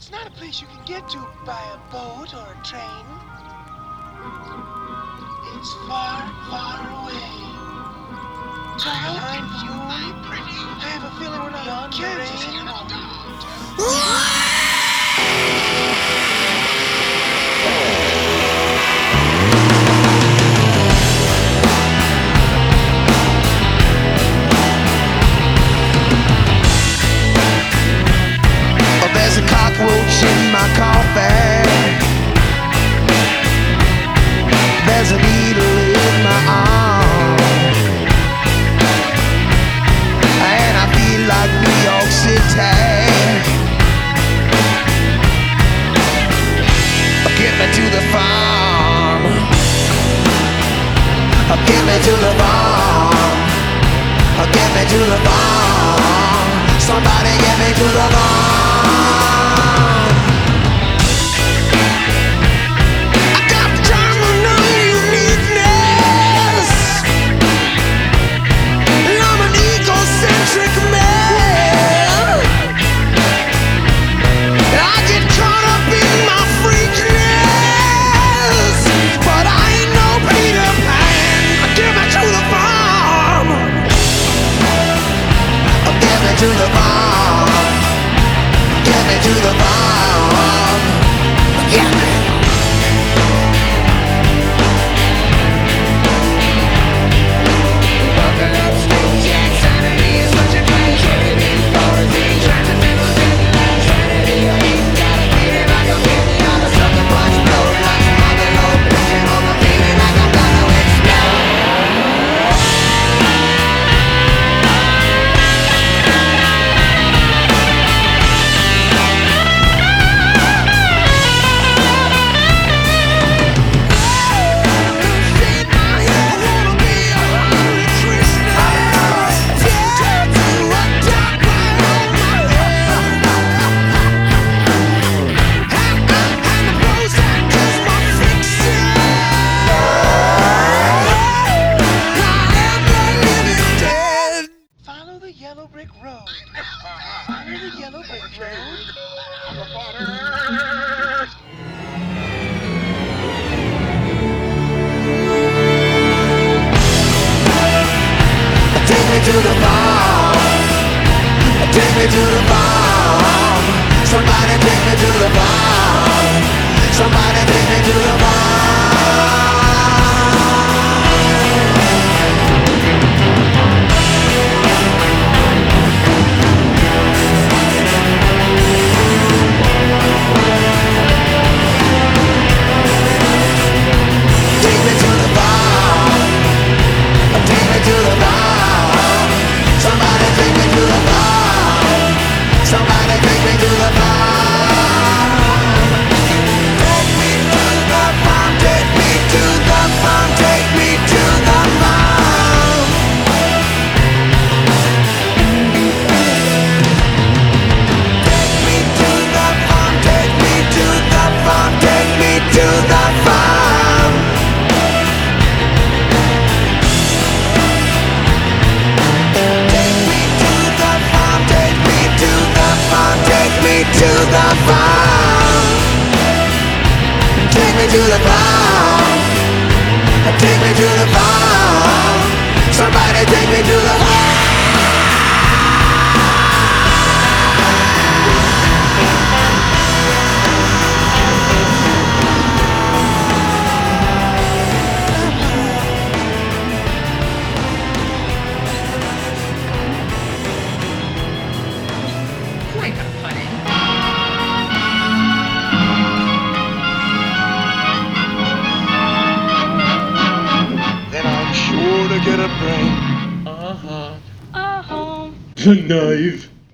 It's not a place you can get to by a boat or a train. It's far, far away. Behind you, my pretty. I have a feeling we're not in Kansas anymore. There's a cockroach in my coffee. There's a needle in my arm, and I feel like New York City. Get me to the farm. Get me to the farm. Get me to the farm. Somebody get me to the farm. To the farm, get me to the farm, get me. Buckle up, stage insanity is such a great trinity. Authority, transcendental deadline, trinity. He's got a feeling like a penny on a sucker punch blow. Like some other low pitching on the feeling like I'm gonna explode. Follow the yellow brick road. Follow the yellow brick road. Take me to the farm. Take me to the farm. Somebody take me to the farm. Somebody take me to the farm. Take me to the farm. Take me to the farm. Somebody take me to the farm. Somebody take me to the farm. Take me to the farm. Take me to the farm. Take me to the farm. Take me to the farm. Take me to the farm. Take me to the farm. Take me to the farm, take me to the farm, take me to the farm. Take me to the farm. Take me to the farm. Somebody take me to the farm. Then I'm sure to get a brain. The knife.